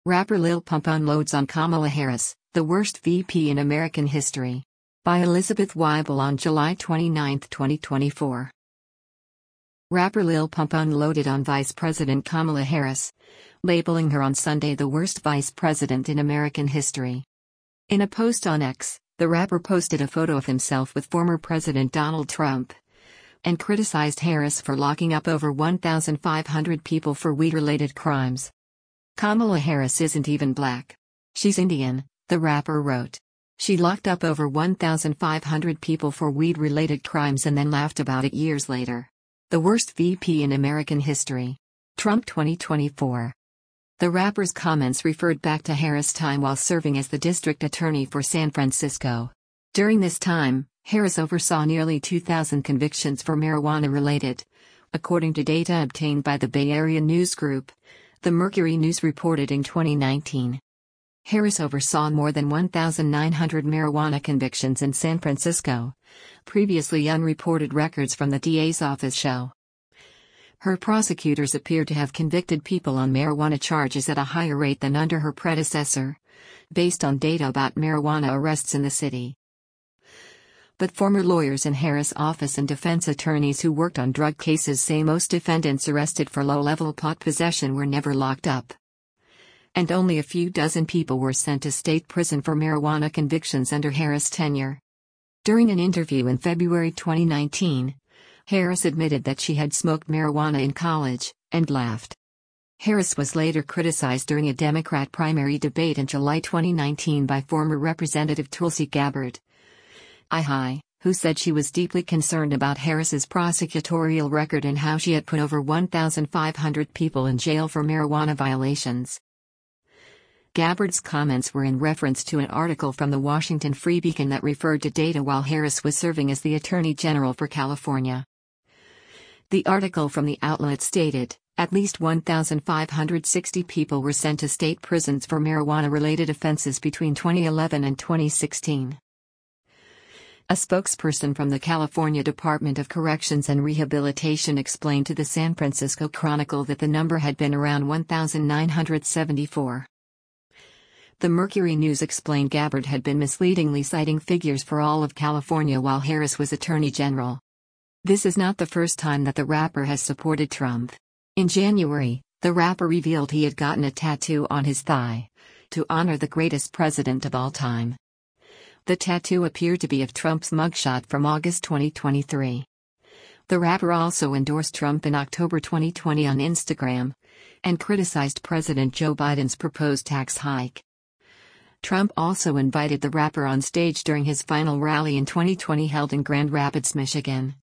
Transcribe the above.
Rapper Lil Pump unloads on Kamala Harris, the worst VP in American history. By Elizabeth Weibel on July 29, 2024. Rapper Lil Pump unloaded on Vice President Kamala Harris, labeling her on Sunday the worst vice president in American history. In a post on X, the rapper posted a photo of himself with former President Donald Trump and criticized Harris for locking up over 1,500 people for weed-related crimes. Kamala Harris isn't even black. She's Indian, the rapper wrote. She locked up over 1,500 people for weed-related crimes and then laughed about it years later. The worst VP in American history. Trump 2024. The rapper's comments referred back to Harris' time while serving as the district attorney for San Francisco. During this time, Harris oversaw nearly 2,000 convictions for marijuana-related, according to data obtained by the Bay Area News Group. The Mercury News reported in 2019. Harris oversaw more than 1,900 marijuana convictions in San Francisco. Previously unreported records from the DA's office show. Her prosecutors appear to have convicted people on marijuana charges at a higher rate than under her predecessor, based on data about marijuana arrests in the city. But former lawyers in Harris' office and defense attorneys who worked on drug cases say most defendants arrested for low-level pot possession were never locked up. And only a few dozen people were sent to state prison for marijuana convictions under Harris' tenure. During an interview in February 2019, Harris admitted that she had smoked marijuana in college, and laughed. Harris was later criticized during a Democrat primary debate in July 2019 by former Representative Tulsi Gabbard, who said she was deeply concerned about Harris's prosecutorial record and how she had put over 1,500 people in jail for marijuana violations. Gabbard's comments were in reference to an article from the Washington Free Beacon that referred to data while Harris was serving as the Attorney General for California. The article from the outlet stated, at least 1,560 people were sent to state prisons for marijuana-related offenses between 2011 and 2016. A spokesperson from the California Department of Corrections and Rehabilitation explained to the San Francisco Chronicle that the number had been around 1,974. The Mercury News explained Gabbard had been misleadingly citing figures for all of California while Harris was Attorney General. This is not the first time that the rapper has supported Trump. In January, the rapper revealed he had gotten a tattoo on his thigh to honor the greatest president of all time. The tattoo appeared to be of Trump's mugshot from August 2023. The rapper also endorsed Trump in October 2020 on Instagram and criticized President Joe Biden's proposed tax hike. Trump also invited the rapper on stage during his final rally in 2020 held in Grand Rapids, Michigan.